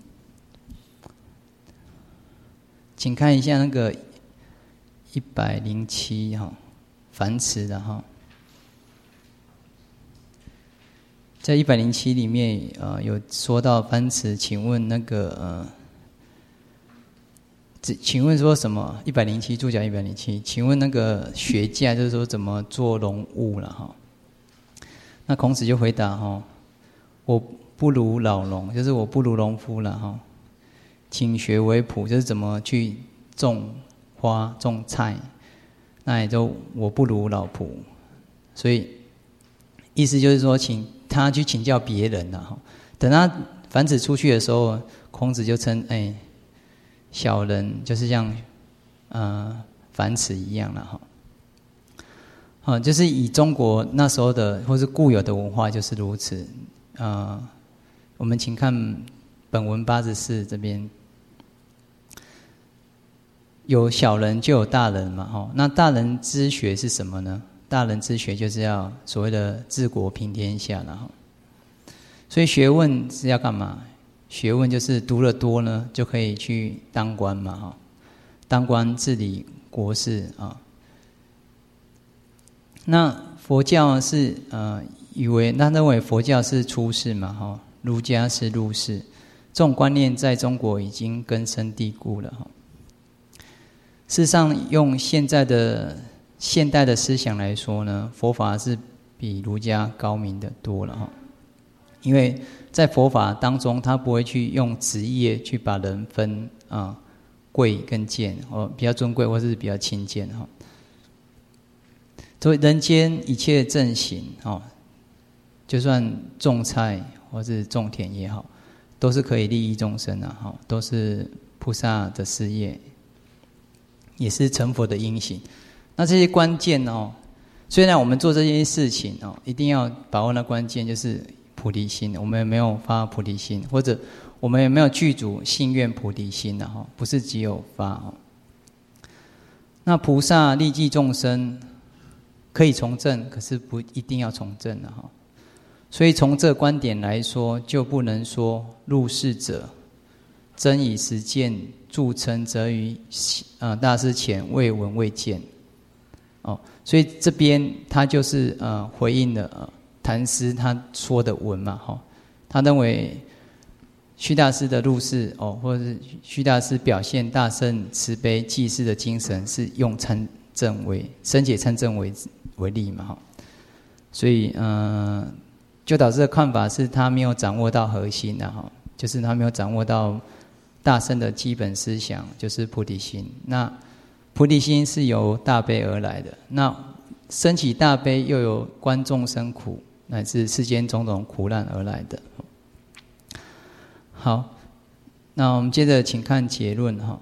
请看一下那个一百零七哈，樊迟的哈，在一百零七里面呃有说到樊迟，请问那个呃，请问说什么？一百零七注脚一百零七，请问那个学架就是说怎么做龙物了哈？那孔子就回答哈，我不如老农，就是我不如农夫了哈。请学为朴，就是怎么去种花、种菜，那也就我不如老仆。所以意思就是说，请他去请教别人了哈。等他樊迟出去的时候，孔子就称哎，小人就是像呃樊迟一样了哈。啊，就是以中国那时候的或是固有的文化就是如此。呃，我们请看本文八十四这边，有小人就有大人嘛，哈。那大人之学是什么呢？大人之学就是要所谓的治国平天下了哈。所以学问是要干嘛？学问就是读得多呢，就可以去当官嘛，哈。当官治理国事啊。那佛教是呃以为他认为佛教是出世嘛哈，儒家是入世，这种观念在中国已经根深蒂固了哈。事实上，用现在的现代的思想来说呢，佛法是比儒家高明的多了哈。因为在佛法当中，他不会去用职业去把人分啊贵跟贱，哦比较尊贵或是比较轻贱哈。所以人间一切正行哦，就算种菜或是种田也好，都是可以利益众生啊，哈，都是菩萨的事业，也是成佛的因行。那这些关键哦，虽然我们做这件事情哦，一定要把握那关键，就是菩提心。我们有没有发菩提心，或者我们有没有具足信愿菩提心呢？哈，不是只有发哦。那菩萨利济众生，可以从政，可是不一定要从政的哈。所以从这观点来说，就不能说入世者真以实践著称，则于呃大师前未闻未见。哦，所以这边他就是呃回应了呃谭师他说的文嘛哈、哦，他认为虚大师的入世哦，或者是虚大师表现大圣慈悲济世的精神，是用参证为深解参证为为例嘛哈、哦，所以呃就导致的看法是他没有掌握到核心的哈，就是他没有掌握到大圣的基本思想，就是菩提心。那菩提心是由大悲而来的，那升起大悲又有观众生苦，乃至世间种种苦难而来的。好，那我们接着请看结论哈。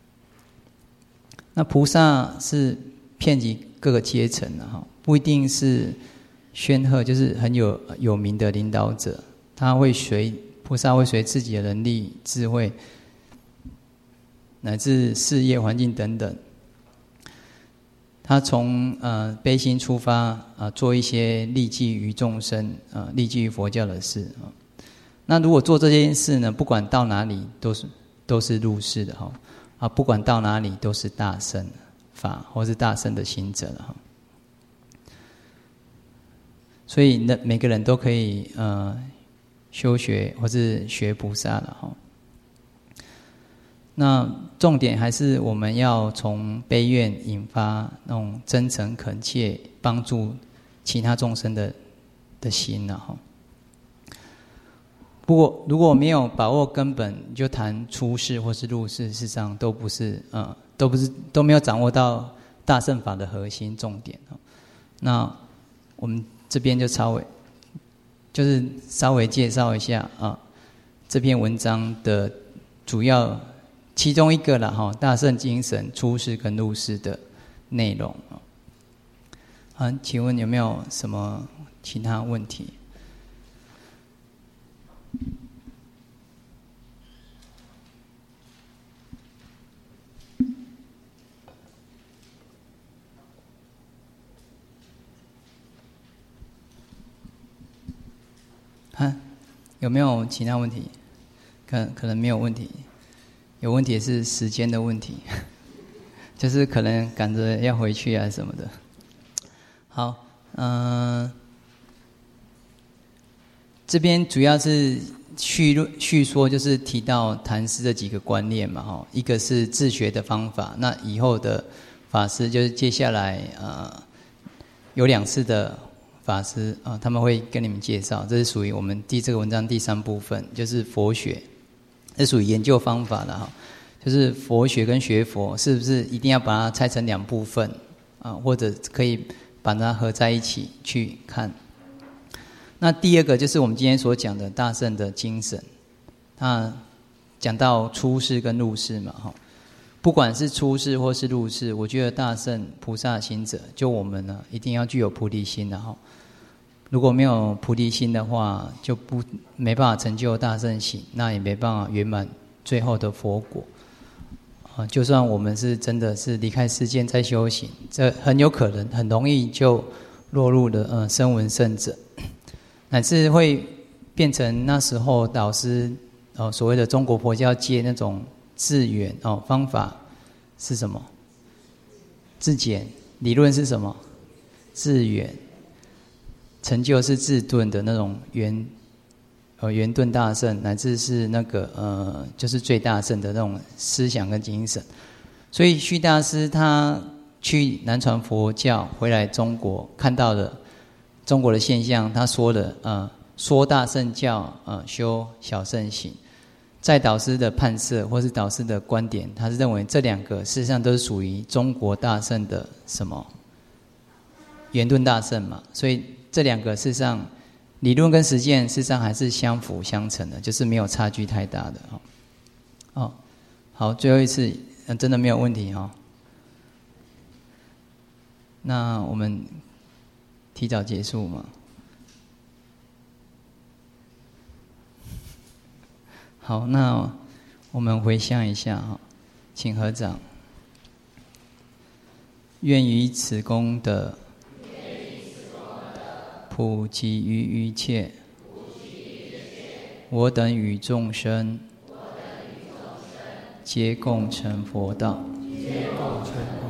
那菩萨是遍及各个阶层的哈，不一定是煊赫，就是很有有名的领导者，他会随菩萨会随自己的能力、智慧，乃至事业环境等等。他从呃悲心出发啊、呃，做一些利济于众生啊、呃，利济于佛教的事啊、哦。那如果做这件事呢，不管到哪里都是都是入世的哈、哦、啊，不管到哪里都是大乘法或是大乘的行者了哈、哦。所以那每个人都可以呃修学或是学菩萨了哈、哦。那重点还是我们要从悲愿引发那种真诚恳切帮助其他众生的的心了哈。不过如果没有把握根本，就谈出世或是入世，事实上都不是呃都不是都没有掌握到大乘法的核心重点。那我们这边就稍微就是稍微介绍一下啊这篇文章的主要。其中一个啦哈，大乘精神出世跟入世的内容啊。好，请问有没有什么其他问题？啊，有没有其他问题？可可能没有问题。有问题是时间的问题，就是可能赶着要回去啊什么的。好，嗯、呃，这边主要是叙叙说，就是提到谈师的几个观念嘛，哈，一个是自学的方法，那以后的法师就是接下来呃有两次的法师啊、呃，他们会跟你们介绍，这是属于我们第这个文章第三部分，就是佛学。这属于研究方法的哈，就是佛学跟学佛是不是一定要把它拆成两部分啊，或者可以把它合在一起去看。那第二个就是我们今天所讲的大乘的精神，那讲到出世跟入世嘛哈，不管是出世或是入世，我觉得大乘菩萨行者，就我们呢一定要具有菩提心的哈。如果没有菩提心的话，就不没办法成就大乘行，那也没办法圆满最后的佛果。啊，就算我们是真的是离开世间在修行，这很有可能很容易就落入了呃声闻圣者，乃至会变成那时候导师哦所谓的中国佛教界那种自圆哦方法是什么？自减理论是什么？自圆。成就是自顿的那种圆，呃圆顿大圣，乃至是那个呃就是最大圣的那种思想跟精神。所以虚大师他去南传佛教回来中国看到的中国的现象，他说的呃说大乘教呃修小乘行，在导师的判设或是导师的观点，他是认为这两个事实上都是属于中国大乘的什么圆顿大乘嘛，所以这两个事实上理论跟实践事实上还是相辅相成的，就是没有差距太大的哦。哦，好，最后一次，呃、真的没有问题哈、哦。那我们提早结束嘛？好，那我们回想一下哈，请合掌。愿以此功德，普及于一切我等与众生，皆共成佛道。 皆共成佛道。